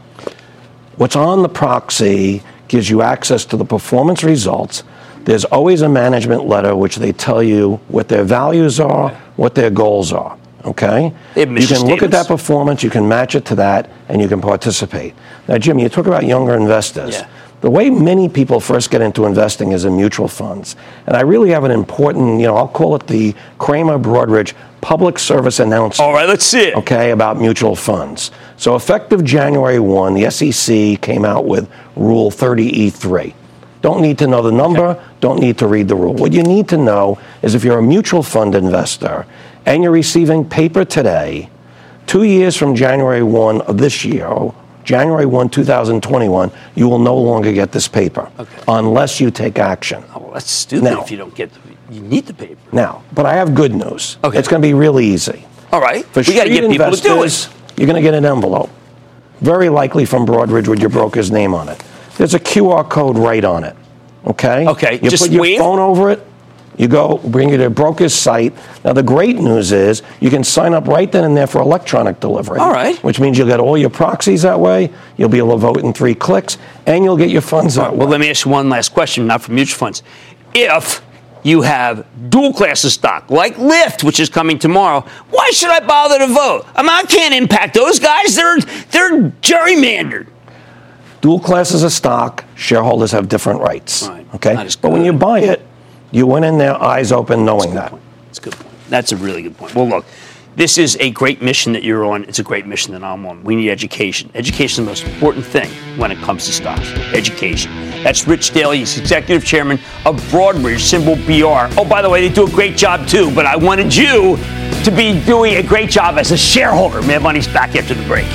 What's on the proxy gives you access to the performance results. There's always a management letter which they tell you what their values are, what their goals are, okay? You can look at that performance, you can match it to that, and you can participate. Now, Jim, you talk about younger investors. Yeah. The way many people first get into investing is in mutual funds. And I really have an important, you know, I'll call it the Kramer Broadridge public service announcement. All right, let's see it. Okay, about mutual funds. So effective January first, the S E C came out with Rule thirty E three. Don't need to know the number, okay. Don't need to read the rule. What you need to know is if you're a mutual fund investor and you're receiving paper today, two years from January first of this year, January first, two thousand twenty-one, you will no longer get this paper okay. unless you take action. Oh, well, that's stupid now, if you don't get the, you need the paper. Now, but I have good news. Okay. It's going to be really easy. All right. For we got to get people to do it. You're going to get an envelope, very likely from Broadridge with your broker's name on it. There's a Q R code right on it. Okay? Okay. You Just put your wave. phone over it. You go, bring it to a broker's site. Now, the great news is you can sign up right then and there for electronic delivery. All right. Which means you'll get all your proxies that way. You'll be able to vote in three clicks, and you'll get your funds that way. Well, let me ask you one last question, not for mutual funds. If you have dual classes stock, like Lyft, which is coming tomorrow, why should I bother to vote? I mean, I can't impact those guys. They're, they're gerrymandered. Dual classes of stock, shareholders have different rights. Right. Okay? But when you buy it, you went in there eyes open knowing that. Point. That's a good point. That's a really good point. Well, look, this is a great mission that you're on. It's a great mission that I'm on. We need education. Education is the most important thing when it comes to stocks. Education. That's Rich Daly. He's executive chairman of Broadridge, symbol B R. Oh, by the way, they do a great job, too. But I wanted you to be doing a great job as a shareholder. Mad Money's back after the break.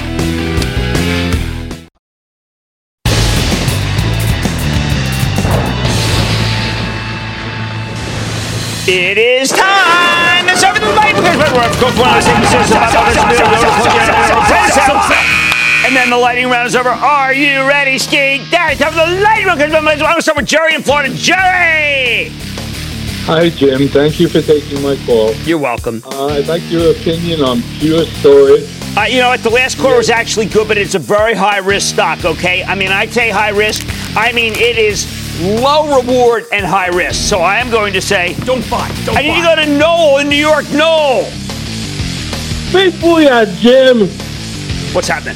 It is time! It's over the light because we're of course one of the things and then the lightning round is over. Are you ready, Ski Daddy? Time for the lightning round because I'm going to start with Jerry in Florida. Jerry! Hi, Jim. Thank you for taking my call. You're welcome. Uh, I'd like your opinion on Pure Storage. Uh, you know what? The last quarter was actually good, but it's a very high risk stock, okay? I mean, I say high risk. I mean, it is low reward and high risk. So I am going to say, don't buy. Don't I need buy. to go to Noel in New York. Noel. Big booyah, Jim. What's happening?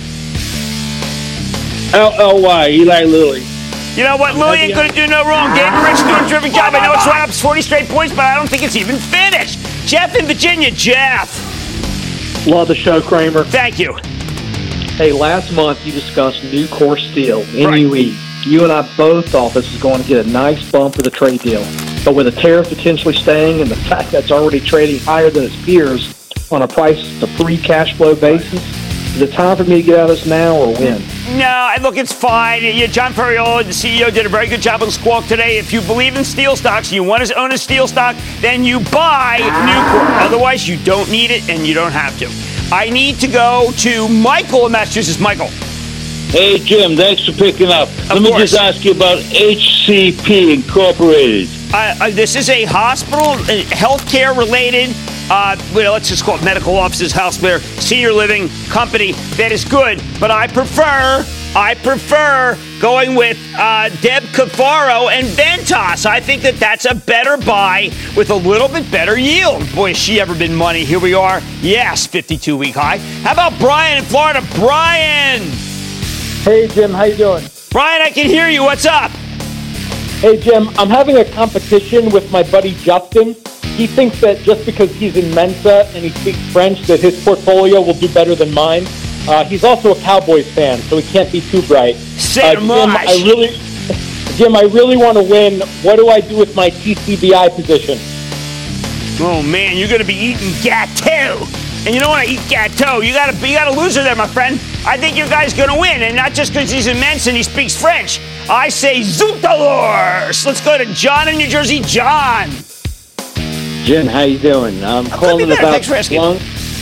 L L Y, Eli Lilly. You know what? Louis ain't going to do no wrong. David Rich doing a terrific job. I know it's right up forty straight points, but I don't think it's even finished. Jeff in Virginia. Jeff. Love the show, Kramer. Thank you. Hey, last month you discussed new core steel, N U E. Right. You and I both thought this was going to get a nice bump with a trade deal. But with a tariff potentially staying and the fact that it's already trading higher than its peers on a price to free cash flow basis, is it time for me to get out of this now or when? No, look, it's fine. Yeah, John Ferriola, the C E O, did a very good job on Squawk today. If you believe in steel stocks, you want to own a steel stock, then you buy Nucor. Otherwise, you don't need it and you don't have to. I need to go to Michael in Massachusetts. Michael. Hey, Jim, thanks for picking up. Of Let me course. just ask you about H C P Incorporated. Uh, uh, this is a hospital, uh, healthcare related, uh, well, let's just call it medical offices, hospital, senior living company that is good. But I prefer, I prefer going with uh, Deb Cafaro and Ventas. I think that that's a better buy with a little bit better yield. Boy, has she ever been money. Here we are. Yes, fifty-two week high. How about Brian in Florida? Brian. Hey, Jim. How you doing? Brian, I can hear you. What's up? Hey, Jim. I'm having a competition with my buddy Justin. He thinks that just because he's in Mensa and he speaks French, that his portfolio will do better than mine. Uh, he's also a Cowboys fan, so he can't be too bright. Uh, Jim, I really, Jim, I really want to win. What do I do with my T C B I position? Oh man, you're going to be eating gâteau, and you don't want to eat gâteau. You got to, you got a loser there, my friend. I think your guy's going to win, and not just because he's immense and he speaks French. I say Zootalours. Let's go to John in New Jersey. John. Jim, how you doing? I'm I'm calling better. about Thanks for asking. Splunk.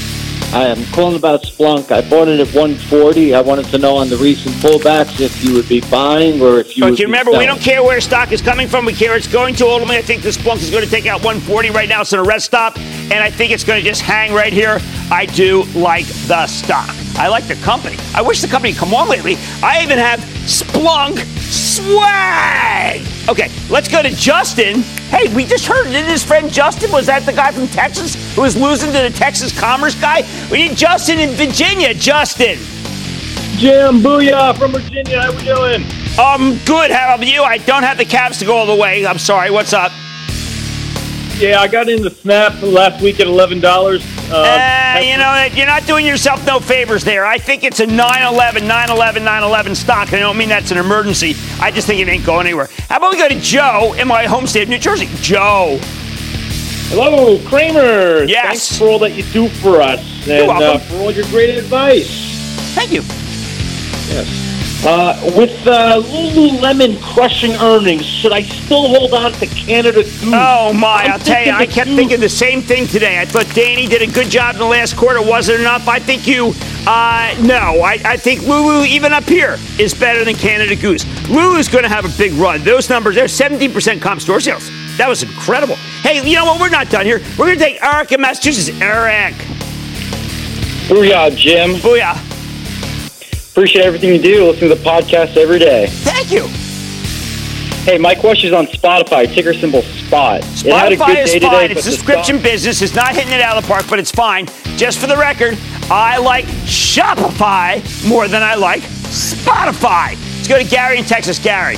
I am calling about Splunk. I bought it at one forty. I wanted to know on the recent pullbacks if you would be buying or if you But would you be remember, selling. we don't care where stock is coming from. We care where it's going to. Ultimately, I think this Splunk is going to take out one forty right now. It's an arrest stop, and I think it's going to just hang right here. I do like the stock. I like the company. I wish the company had come on lately. I even have Splunk swag. Okay, let's go to Justin. Hey, we just heard, didn't his friend Justin, was that the guy from Texas who was losing to the Texas Commerce guy? We need Justin in Virginia. Justin. Jim, booyah from Virginia. How we doing? Um, good. How about you? I don't have the Cavs to go all the way. I'm sorry. What's up? Yeah, I got into Snap last week at eleven dollars. Uh, Uh, you know, you're not doing yourself no favors there. I think it's a nine eleven, nine eleven, nine eleven stock. I don't mean that's an emergency. I just think it ain't going anywhere. How about we go to Joe in my home state of New Jersey? Joe. Hello, Kramer. Yes. Thanks for all that you do for us. You're and welcome. Uh, for all your great advice. Thank you. Yes. Uh, with uh, Lululemon crushing earnings, should I still hold on to Canada Goose? Oh, my. I'm I'll tell you, thinking I the kept Goose- thinking the same thing today. I thought Danny did a good job in the last quarter. Was it enough? I think you, uh, no. I, I think Lulu, even up here, is better than Canada Goose. Lulu's going to have a big run. Those numbers, they're seventeen percent comp store sales. That was incredible. Hey, you know what? We're not done here. We're going to take Eric in Massachusetts. Eric. Booyah, Jim. Booyah. Appreciate everything you do. Listen to the podcast every day. Thank you. Hey, my question is on Spotify, ticker symbol SPOT. It had a Spotify good is day fine. today, It's but a the subscription business. It's not hitting it out of the park, but it's fine. Just for the record, I like Shopify more than I like Spotify. Let's go to Gary in Texas. Gary.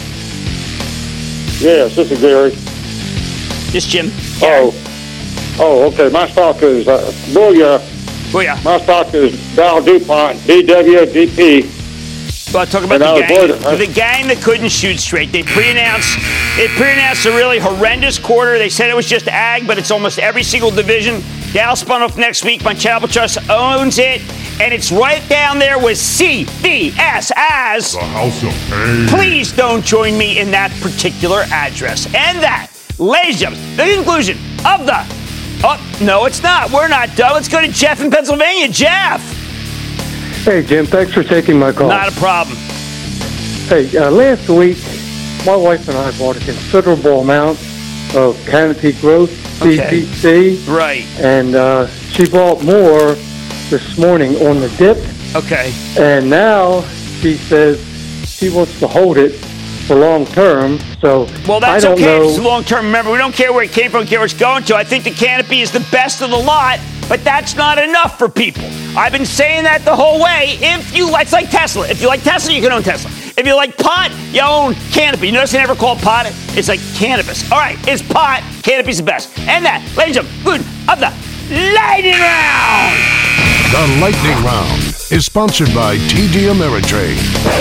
Yes, this is Gary. This Jim. Oh, oh, okay. My stock is uh, Booyah. Booyah. My stock is Dow DuPont, D W D P. Well, talk about And I the was gang, worried, huh? the gang that couldn't shoot straight. They pre-announced, they pre-announced a really horrendous quarter. They said it was just ag, but it's almost every single division. Dow spun off next week. My Chapel Trust owns it, and it's right down there with C V S as The House of Pain. Please don't join me in that particular address. And that, ladies and gentlemen, the conclusion of the. Oh no, it's not. We're not done. Let's go to Jeff in Pennsylvania. Jeff. Hey, Jim, thanks for taking my call. Not a problem. Hey, uh, last week, my wife and I bought a considerable amount of Canopy Growth, C P C. Right. And uh, she bought more this morning on the dip. Okay. And now she says she wants to hold it for long term. So well, that's I don't okay. know. It's long term. Remember, we don't care where it came from, we care where it's going to. I think the Canopy is the best of the lot, but that's not enough for people. I've been saying that the whole way. If you, it's like Tesla. If you like Tesla, you can own Tesla. If you like pot, you own Canopy. You notice they never call it pot? It's like cannabis. All right, it's pot. Canopy's the best. And that, ladies and gentlemen, good of the Lightning Round. The Lightning Round is sponsored by T D Ameritrade.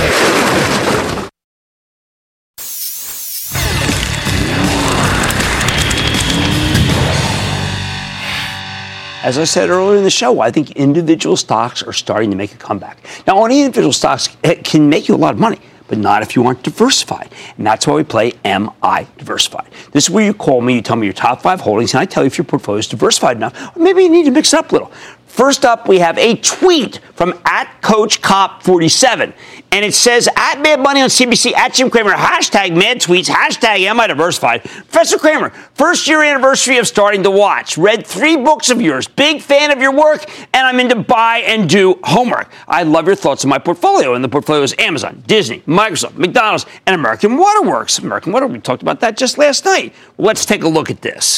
As I said earlier in the show, I think individual stocks are starting to make a comeback. Now, owning individual stocks can make you a lot of money, but not if you aren't diversified. And that's why we play M I Diversified. This is where you call me, you tell me your top five holdings, and I tell you if your portfolio is diversified enough, or maybe you need to mix it up a little. First up, we have a tweet from at Coach Cop forty-seven. And it says, at Mad Money on C B C, at Jim Cramer, hashtag Mad Tweets, hashtag Am I Diversified. Professor Cramer, first year anniversary of starting to watch. Read three books of yours. Big fan of your work, and I'm into buy and do homework. I love your thoughts on my portfolio. And the portfolio is Amazon, Disney, Microsoft, McDonald's, and American Waterworks. American Water, we talked about that just last night. Let's take a look at this.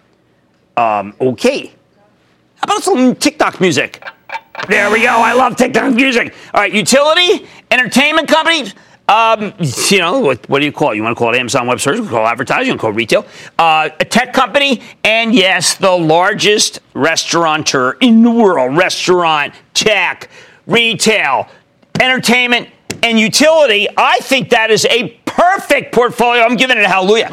Um, okay. How about some TikTok music? There we go. I love TikTok music. All right, utility, entertainment company. Um, you know, what, what do you call it? You want to call it Amazon Web Services? You call it advertising? You want to call it retail? Uh, a tech company, and yes, the largest restaurateur in the world. Restaurant, tech, retail, entertainment, and utility. I think that is a perfect portfolio. I'm giving it a hallelujah.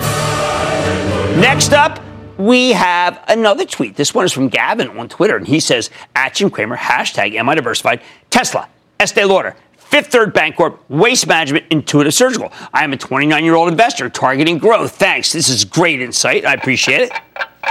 Next up, we have another tweet. This one is from Gavin on Twitter, and he says, at Jim Cramer, hashtag Am I Diversified, Tesla, Estee Lauder, Fifth Third Bancorp, Waste Management, Intuitive Surgical. I am a twenty-nine-year-old investor targeting growth. Thanks. This is great insight. I appreciate it.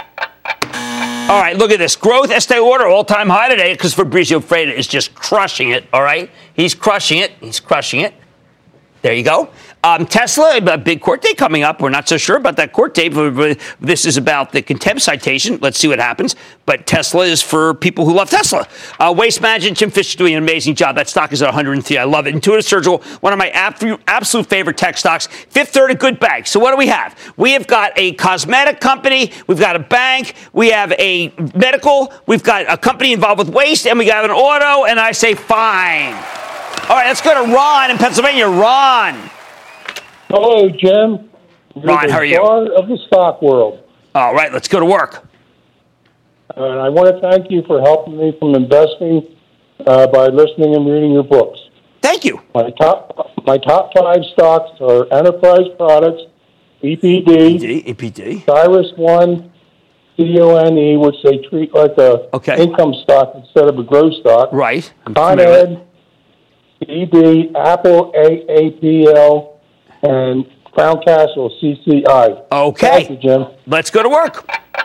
All right, look at this. Growth, Estee Lauder, all-time high today because Fabrizio Freda is just crushing it, all right? He's crushing it. He's crushing it. There you go. Um, Tesla, a big court date coming up. We're not so sure about that court date. This is about the contempt citation. Let's see what happens. But Tesla is for people who love Tesla. Uh, Waste Management, Jim Fisher doing an amazing job. That stock is at one hundred three. I love it. Intuitive Surgical, one of my absolute favorite tech stocks. Fifth Third, a good bank. So what do we have? We have got a cosmetic company. We've got a bank. We have a medical. We've got a company involved with waste. And we got an auto. And I say fine. All right, let's go to Ron in Pennsylvania. Ron. Hello, Jim. You're Ron, the how are you? star of the stock world. All right, let's go to work. And I want to thank you for helping me from investing uh, by listening and reading your books. Thank you. My top, my top five stocks are Enterprise Products, E P D, E P D, Cyrus One, C O N E, which they treat like a okay. income stock instead of a growth stock. Right. Con Ed, E D, Apple, A A P L, and Crown Castle, C C I. Okay. Thank you, Jim. Let's go to work.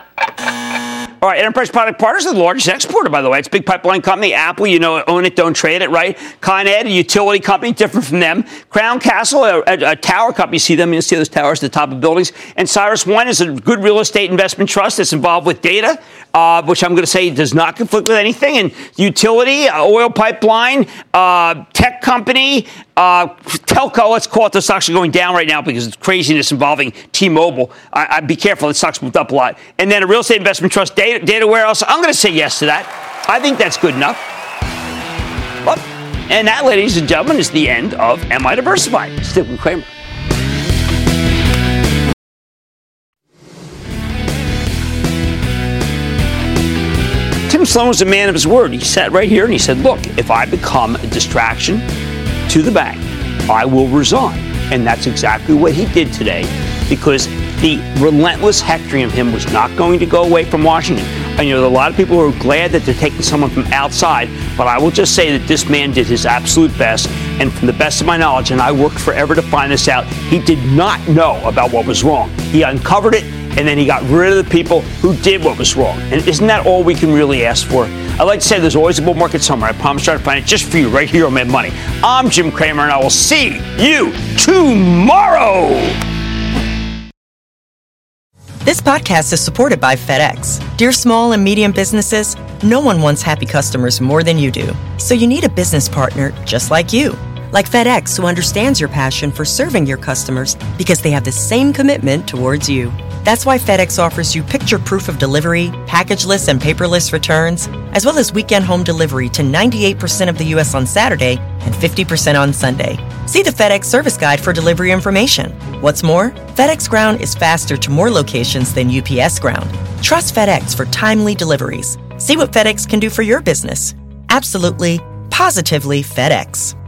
All right, Enterprise Product Partners is the largest exporter, by the way. It's a big pipeline company. Apple, you know, own it, don't trade it, right? Con Ed, a utility company, different from them. Crown Castle, a, a, a tower company. You see them, you see those towers at the top of buildings. And Cyrus One is a good real estate investment trust that's involved with data, uh, which I'm going to say does not conflict with anything. And utility, uh, oil pipeline, uh, tech company, uh, telco, let's call it. The stocks are going down right now because it's craziness involving T-Mobile. I, I'd be careful. The stock's moved up a lot. And then a real estate investment trust, data, data warehouse. I'm going to say yes to that. I think that's good enough. Well, and that, ladies and gentlemen, is the end of Am I Diversified? Stick with Cramer. Tim Sloan was a man of his word. He sat right here and he said, look, if I become a distraction to the bank, I will resign. And that's exactly what he did today, because the relentless hectoring of him was not going to go away from Washington. And, you know, there are a lot of people who are glad that they're taking someone from outside, but I will just say that this man did his absolute best, and from the best of my knowledge, and I worked forever to find this out, he did not know about what was wrong. He uncovered it, and then he got rid of the people who did what was wrong. And isn't that all we can really ask for? I like to say there's always a bull market somewhere. I promise to try to find it just for you right here on Mad Money. I'm Jim Cramer, and I will see you tomorrow. This podcast is supported by FedEx. Dear small and medium businesses, no one wants happy customers more than you do. So you need a business partner just like you. Like FedEx, who understands your passion for serving your customers because they have the same commitment towards you. That's why FedEx offers you picture proof of delivery, packageless and paperless returns, as well as weekend home delivery to ninety-eight percent of the U S on Saturday and fifty percent on Sunday. See the FedEx service guide for delivery information. What's more, FedEx Ground is faster to more locations than U P S Ground. Trust FedEx for timely deliveries. See what FedEx can do for your business. Absolutely, positively FedEx.